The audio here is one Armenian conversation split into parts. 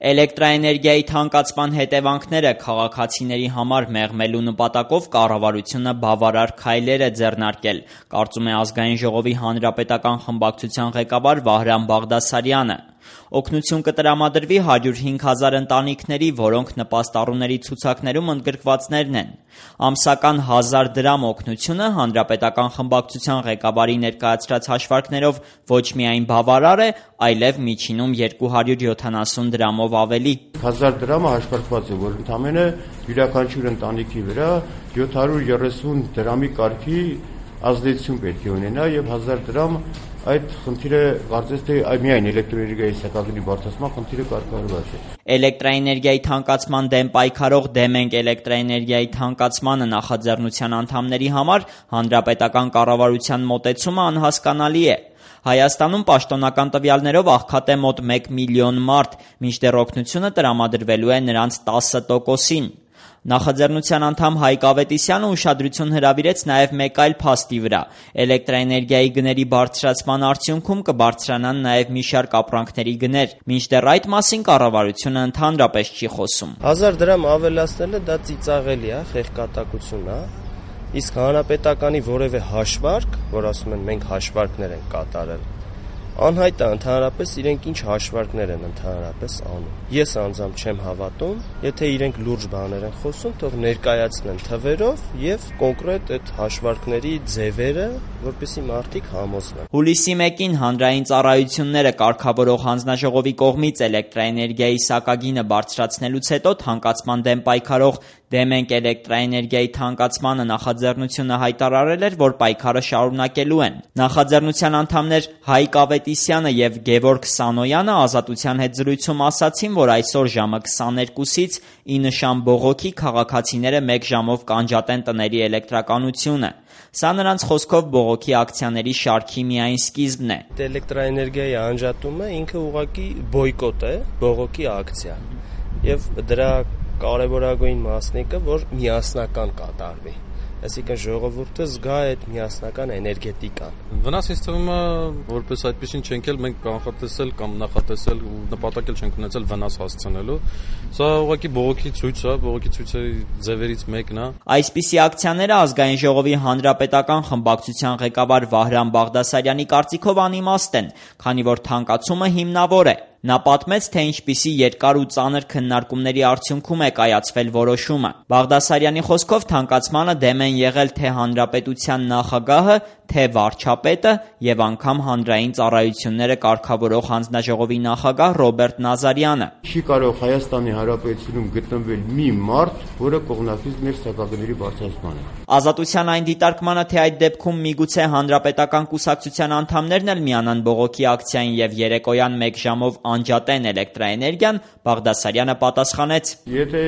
Էլեկտրաէներգիայի թանկացման հետևանքները քաղաքացիների համար մեղմելու նպատակով կառավարությունը բավարար քայլեր է ձեռնարկել, կարծում է Ազգային ժողովի հանրապետական խմբակցության ղեկավար Վահրամ Բաղդասարյանը։ Օգնություն կտրամադրվի 105 000 ընտանիքների, որոնք նպաստառուների ցուցակներում ընդգրկվածներն են։ Ամսական 1000 դրամ օգնությունը հանրապետական խմբակցության ղեկավարի ներկայացրած հաշվարկներով ոչ միայն բավարար է, այլև միջինում 270 դրամով ավելի։ 1000 դրամը հաշվարկված է, որ ընդամենը յուրաքանչյուր ընտանիքի վրա 730 դրամի կարգի ազդեցություն պետք է ունենա եւ 1000 դրամ այդ խնդիրը կարծես թե միայն էլեկտրոէներգիայի սակագնի բարձրացման խնդիրը կարգավորված է։ Էլեկտրաէներգիայի թանկացման դեմ պայքարող «Դեմ ենք էլեկտրաէներգիայի թանկացմանը» նախաձեռնության անդամների համար հանրապետական կառավարության մոտեցումը անհասկանալի է։ Հայաստանում պաշտոնական տվյալներով աղքատ է մոտ 1 միլիոն մարդ, մինչդեռ օգնությունը տրամադրվելու է նրանց 10%-ին։ Նախաձեռնության անդամ Հայկ Ավետիսյանը ուշադրություն հրավիրեց նաև մեկ այլ փաստի վրա։ Էլեկտրաէներգիայի գների բարձրացման արդյունքում կբարձրանան նաև մի շարք ապրանքների գներ, մինչդեռ այդ մասին կառավարությունը ընդհանրապես չի խոսում։ 1000 դրամ ավելացնելը դա ծիծաղելի է, խեղկատակություն է, իսկ հանրապետականի որևէ հաշվարկ, որ ասում են մենք հաշվարկներ ենք կատարել, անհայտ է ընդհանրապես իրենք ինչ հաշվարկներ են ընդհանրապես անում։ Ես անձամբ չեմ հավատում, եթե իրենք լուրջ բաներ են խոսում, թող ներկայացնեն թվերով եւ կոնկրետ այդ հաշվարկների ձևերը, որպեսզի մարդիկ համոզվեն։ Հուլիսի 1-ին հանրային ծառայությունները կարգավորող հանձնաժողովի կողմից էլեկտրաէներգիայի սակագինը բարձրացնելուց հետո թանկացման դեմ պայքարող «Դեմ ենք էլեկտրաէներգիայի թանկացմանը» նախաձեռնությունը հայտարարել էր, որ պայքարը շարունակելու են։ Նախաձեռնության անդամներ Հայկ Ավետիսյանը եւ Գևորգ Սանոյանը Ազատության հետ զրույցում ասացին, որ այսօր ժամը 22-ից ի նշան բողոքի քաղաքացիները 1 ժամով կանջատեն տների էլեկտրականությունը։ Սա նրանց խոսքով բողոքի ակցիաների շարքի միայն սկիզբն է։ Էլեկտրաէներգիայի անջատումը ինքը ուղղակի բոյկոտ է, բողոքի ակցիա։ Եվ դրա կարևորագույն մասնիկը, որ միասնական կատարվի։ Այսինքն ժողովուրդը զգա այդ միասնական էներգետիկան։ Վնաս ինձ թվում է, որպես այդպեսին չենք էլ մենք կանխատեսել կամ նախատեսել ու նպատակել չենք ունեցել վնաս հասցնելու։ Սա ուղղակի բողոքի ցույց է, բողոքի ցույցերի ձևերից մեկն է։ Այսպիսի ակցիաները Ազգային ժողովի հանրապետական խմբակցության ղեկավար Վահրամ Բաղդասարյանի կարծիքով անիմաստ են, քանի որ թանկացումը հիմնավոր է։ Նա պատմեց, թե ինչպիսի երկար ու ծանր քննարկումների արդյունքում է կայացվել որոշումը։ Բաղդասարյանի խոսքով թանկացմանը դեմ են եղել թե հանրապետության նախագահը, թե վարչապետը եւ անգամ հանրային ծառայությունները կարգավորող հանձնաժողովի նախագահ Ռոբերտ Նազարյանը։ Չի կարող Հայաստանի Հանրապետությունում գտնվել մի մարդ, որը կողմնակից մեր սակագների բարձրացմանը։ Ազատության այն դիտարկմանը, թե այդ դեպքում միգուցե հանրապետական կուսակցության անդամներն էլ միանան բողոքի ակցիային եւ երեկոյան 1 ժամով անջատեն էլեկտրաէներգիան, Բաղդասարյանը պատասխանեց. Եթե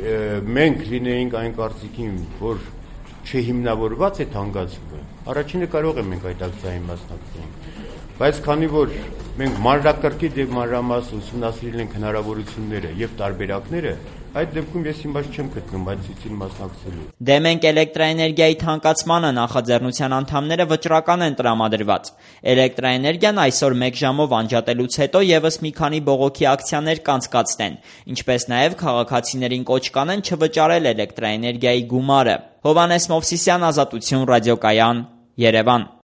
մենք լինեինք այն կարծիքին, որ չհիմնավորված է թանկացումը, առաջինը կարող է մենք այդ ակցիային մասնակցենք, բայց քանի որ մենք մանրակրկիտ եւ մանրամասն ուսումնասիրել ենք հնարավորությունները եւ տարբերակները, այդ դեպքում ես իմաց չեմ գտնում այդ ցույցին մասնակցելու։ Դեմ ենք էլեկտրաէներգիայի թանկացմանը նախաձեռնության անդամները վճռական են տրամադրված։ Էլեկտրաէներգիան այսօր 1 ժամով անջատելուց հետո եւս մի քանի բողոքի ակցիաներ կանցկացնեն, ինչպես նաեւ քաղաքացիներին կոչ կանեն չվճարել էլեկտրաէներգիայի գումարը։ Հովհաննես Մովսիսյան, Ազատություն ռադիոկայան, Երևան։